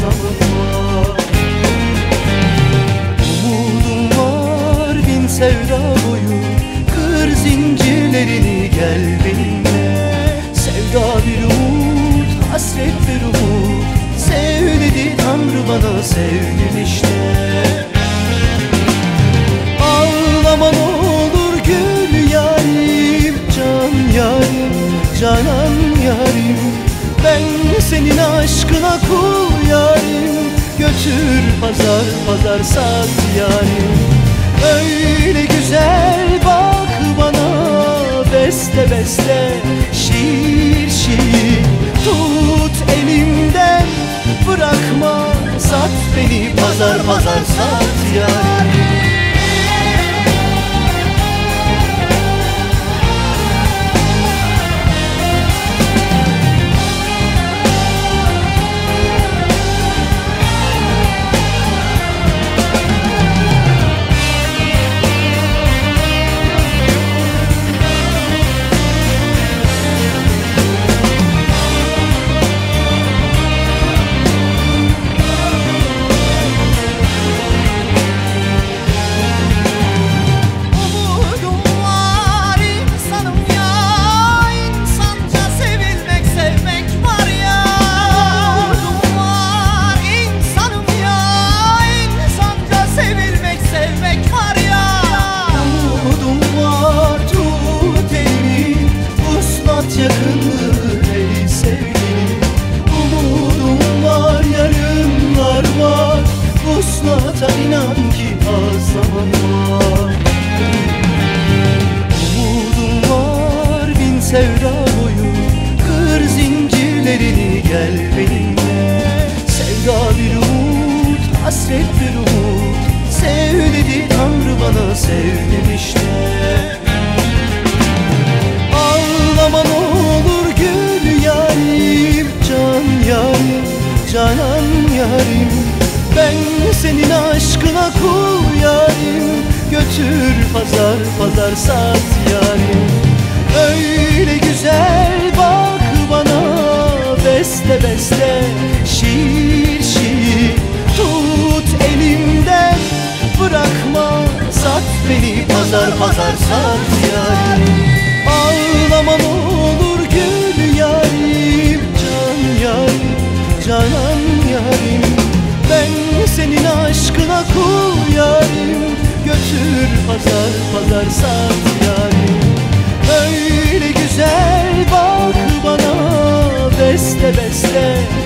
zaman var. Umudum var bin sevda boyu, kır zincirlerini gel benimle. Sevda bir umut, hasret bir umut, sev dedi Tanrı bana, sevdim işte. Ağlama ne olur gül yarim, can yarim, canan yarim. Ben senin aşkına kul yarim, götür pazar pazar sat yarim. Öyle güzel bak bana, beste beste, şiir şiir. Tut elimden bırakma, sat beni pazar pazar sat yarim. Yakındır ey sevgilim, umudum var, yarınlar var. Vuslata inan ki az zaman var. Umudum var bin sevda boyu, kır zincirlerini gel benimle. Sevda bir umut, hasret bir umut, sev dedi Tanrı bana, sevdim işte. Ağlama ne olur gül yarim, can yarim, canan yarim. Ben senin aşkına kul yarim, götür pazar pazar sat yarim. Öyle güzel bak bana, beste beste, şiir şiir. Tut elimden bırakma, sat beni pazar pazar sat yarim. Ağlama ne olur gül yarim, can yarim, canan yarim. Ben senin aşkına kul yarim, götür pazar pazar sat yarim. Öyle güzel bak bana, beste beste,